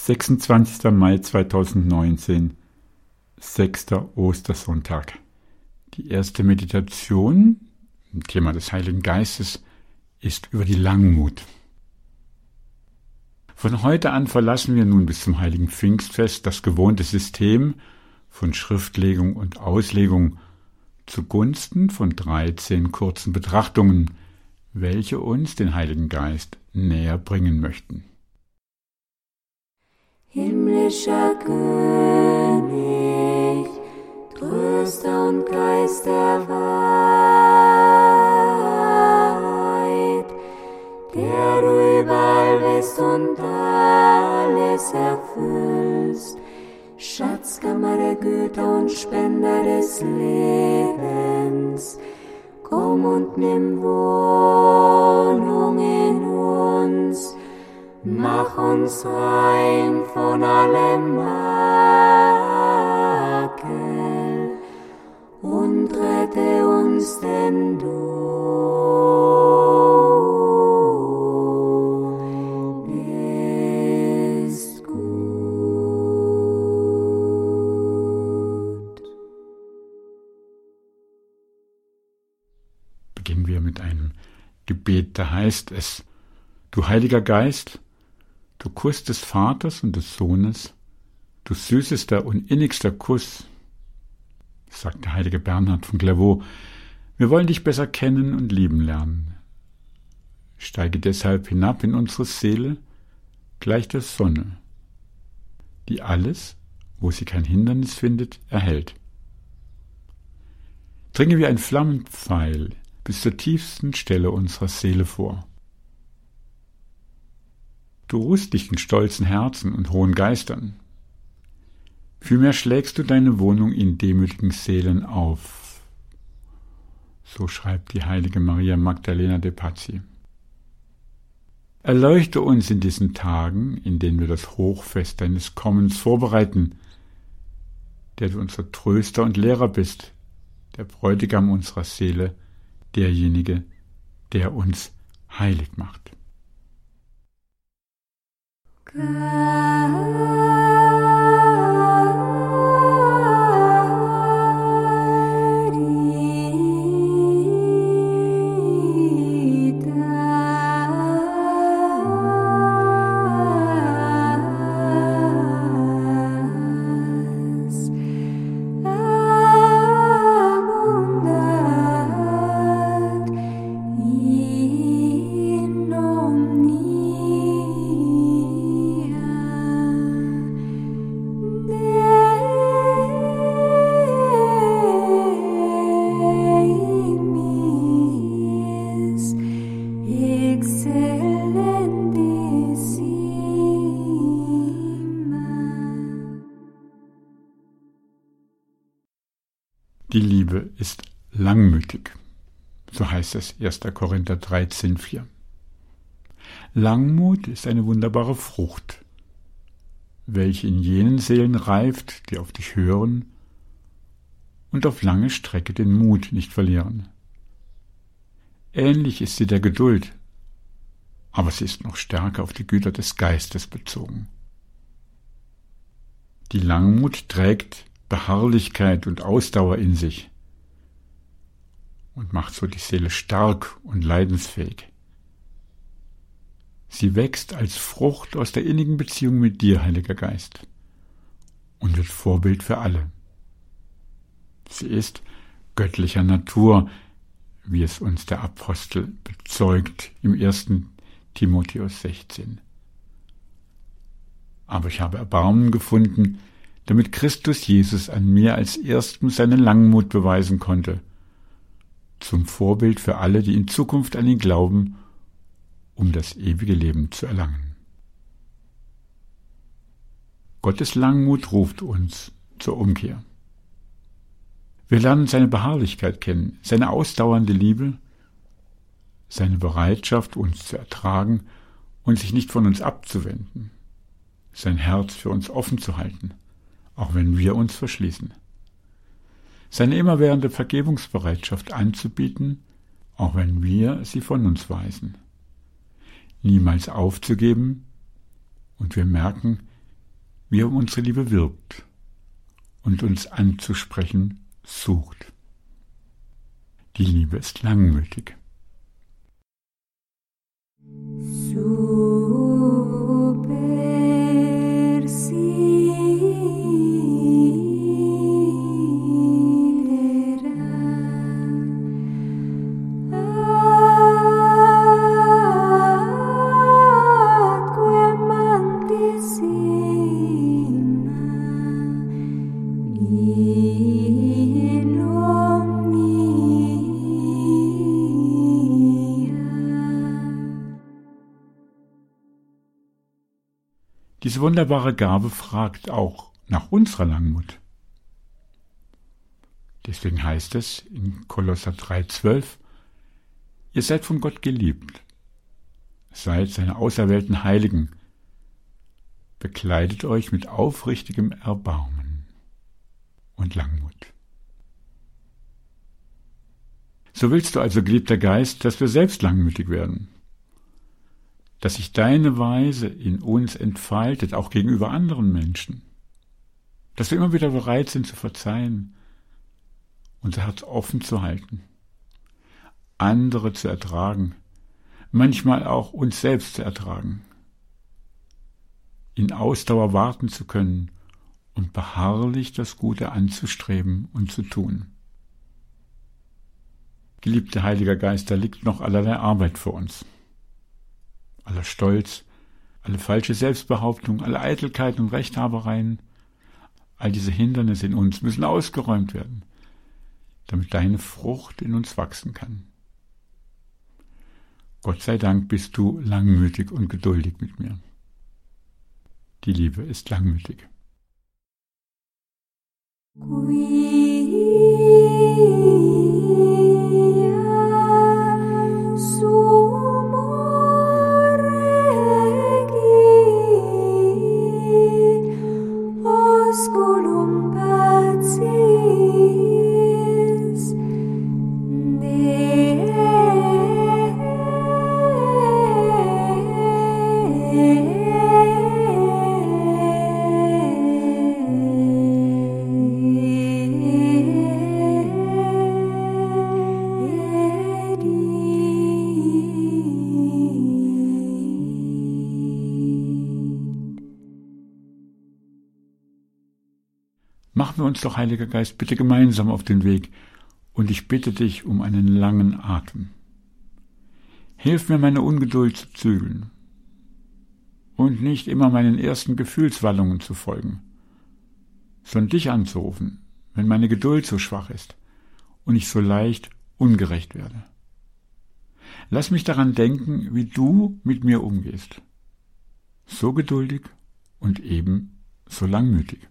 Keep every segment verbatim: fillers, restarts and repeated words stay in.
sechsundzwanzigster Mai zweitausendneunzehn, sechster Ostersonntag. Die erste Meditation, im Thema des Heiligen Geistes, ist über die Langmut. Von heute an verlassen wir nun bis zum Heiligen Pfingstfest das gewohnte System von Schriftlegung und Auslegung zugunsten von dreizehn kurzen Betrachtungen, welche uns den Heiligen Geist näher bringen möchten. Himmlischer König, Tröster und Geist der Wahrheit, der du überall bist und alles erfüllst, Schatzkammer der Güter und Spender des Lebens, komm und nimm Wohnung in uns, mach uns rein von allem Makel und rette uns, denn du bist gut. Beginnen wir mit einem Gebet, da heißt es: Du Heiliger Geist, du Kuss des Vaters und des Sohnes, du süßester und innigster Kuss, sagt der heilige Bernhard von Clairvaux, wir wollen dich besser kennen und lieben lernen. Steige deshalb hinab in unsere Seele, gleich der Sonne, die alles, wo sie kein Hindernis findet, erhält. Dringe wie ein Flammenpfeil bis zur tiefsten Stelle unserer Seele vor. Du ruhst dich in stolzen Herzen und hohen Geistern. Vielmehr schlägst du deine Wohnung in demütigen Seelen auf. So schreibt die heilige Maria Magdalena de Pazzi. Erleuchte uns in diesen Tagen, in denen wir das Hochfest deines Kommens vorbereiten, der du unser Tröster und Lehrer bist, der Bräutigam unserer Seele, derjenige, der uns heilig macht. Die Liebe ist langmütig, so heißt es erster Korinther dreizehn vier. Langmut ist eine wunderbare Frucht, welche in jenen Seelen reift, die auf dich hören und auf lange Strecke den Mut nicht verlieren. Ähnlich ist sie der Geduld, aber sie ist noch stärker auf die Güter des Geistes bezogen. Die Langmut trägt Beharrlichkeit und Ausdauer in sich und macht so die Seele stark und leidensfähig. Sie wächst als Frucht aus der innigen Beziehung mit dir, Heiliger Geist, und wird Vorbild für alle. Sie ist göttlicher Natur, wie es uns der Apostel bezeugt im ersten Timotheus sechzehn. Aber ich habe Erbarmen gefunden, damit Christus Jesus an mir als Erstem seine Langmut beweisen konnte, zum Vorbild für alle, die in Zukunft an ihn glauben, um das ewige Leben zu erlangen. Gottes Langmut ruft uns zur Umkehr. Wir lernen seine Beharrlichkeit kennen, seine ausdauernde Liebe, seine Bereitschaft, uns zu ertragen und sich nicht von uns abzuwenden, sein Herz für uns offen zu halten, auch wenn wir uns verschließen. Seine immerwährende Vergebungsbereitschaft anzubieten, auch wenn wir sie von uns weisen. Niemals aufzugeben, und wir merken, wie er um unsere Liebe wirbt und uns anzusprechen sucht. Die Liebe ist langmütig. Diese wunderbare Gabe fragt auch nach unserer Langmut. Deswegen heißt es in Kolosser drei zwölf, ihr seid von Gott geliebt, seid seine auserwählten Heiligen, bekleidet euch mit aufrichtigem Erbarmen und Langmut. So willst du also, geliebter Geist, dass wir selbst langmütig werden, dass sich deine Weise in uns entfaltet, auch gegenüber anderen Menschen, dass wir immer wieder bereit sind zu verzeihen, unser Herz offen zu halten, andere zu ertragen, manchmal auch uns selbst zu ertragen, in Ausdauer warten zu können und beharrlich das Gute anzustreben und zu tun. Geliebter Heiliger Geist, da liegt noch allerlei Arbeit vor uns. Aller Stolz, alle falsche Selbstbehauptung, alle Eitelkeit und Rechthabereien, all diese Hindernisse in uns müssen ausgeräumt werden, damit deine Frucht in uns wachsen kann. Gott sei Dank bist du langmütig und geduldig mit mir. Die Liebe ist langmütig. Machen wir uns doch, Heiliger Geist, bitte gemeinsam auf den Weg, und ich bitte dich um einen langen Atem. Hilf mir, meine Ungeduld zu zügeln und nicht immer meinen ersten Gefühlswallungen zu folgen, sondern dich anzurufen, wenn meine Geduld so schwach ist und ich so leicht ungerecht werde. Lass mich daran denken, wie du mit mir umgehst. So geduldig und eben so langmütig.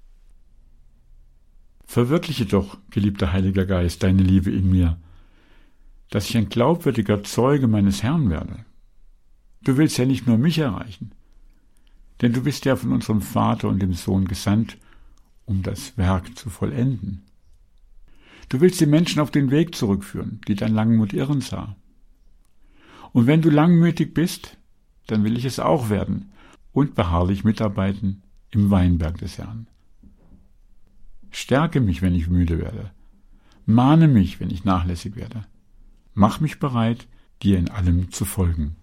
Verwirkliche doch, geliebter Heiliger Geist, deine Liebe in mir, dass ich ein glaubwürdiger Zeuge meines Herrn werde. Du willst ja nicht nur mich erreichen, denn du bist ja von unserem Vater und dem Sohn gesandt, um das Werk zu vollenden. Du willst die Menschen auf den Weg zurückführen, die dein Langmut irren sah. Und wenn du langmütig bist, dann will ich es auch werden und beharrlich mitarbeiten im Weinberg des Herrn. Stärke mich, wenn ich müde werde. Mahne mich, wenn ich nachlässig werde. Mach mich bereit, dir in allem zu folgen.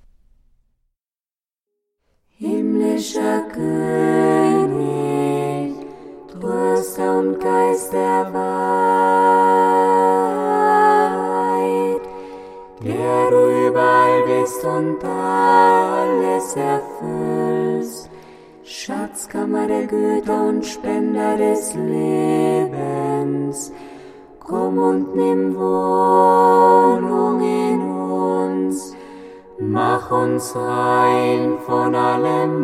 Himmlischer König, Tröster und Geist der Wahrheit, der du überall bist und alles erfüllst, Schatzkammer der Güter und Spender des Lebens, komm und nimm Wohnung in uns, mach uns rein von allem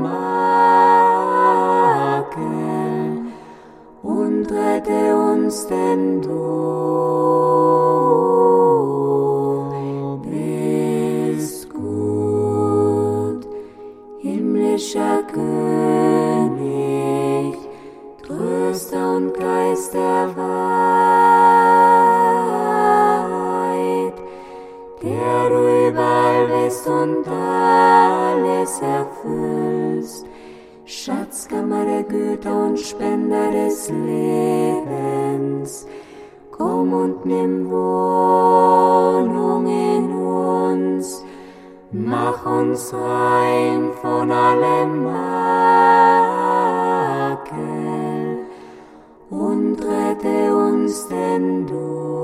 Makel und rette uns, denn du bist gut. Himmlischer König, Tröster und Geist der Wahrheit, der du überall bist und alles erfüllst, Schatzkammer der Güter und Spender des Lebens, komm und nimm Wohnung in uns, mach uns rein von allem Makel und rette uns, denn du